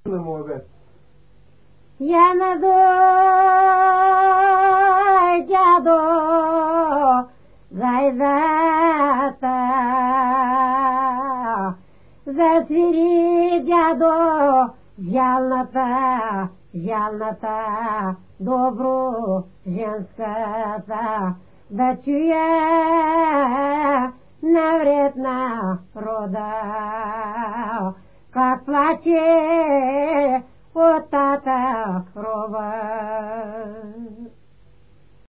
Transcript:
на моя бед. Я надой, дядо, гайдата, засвири, дядо, жалната, добро женската, да чуя навред на рода, как плаче